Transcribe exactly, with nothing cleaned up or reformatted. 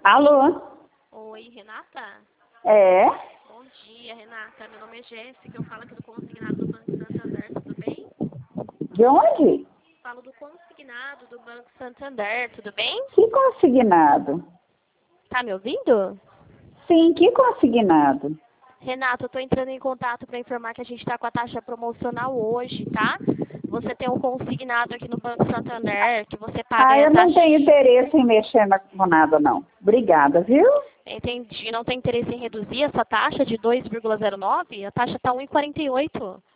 Alô? Oi, Renata? É? Bom dia, Renata. Meu nome é Jéssica, eu falo aqui do consignado do Banco Santander, tudo bem? De onde? Falo do consignado do Banco Santander, tudo bem? Que consignado? Tá me ouvindo? Sim, que consignado? Renata, eu tô entrando em contato para informar que a gente tá com a taxa promocional hoje, tá? Você tem um consignado aqui no Banco Santander, que você paga Ah, aí a eu não taxa... tenho interesse em mexer na- com nada, não. Obrigada, viu? Entendi. Não tem interesse em reduzir essa taxa de dois vírgula zero nove? A taxa tá um vírgula quarenta e oito.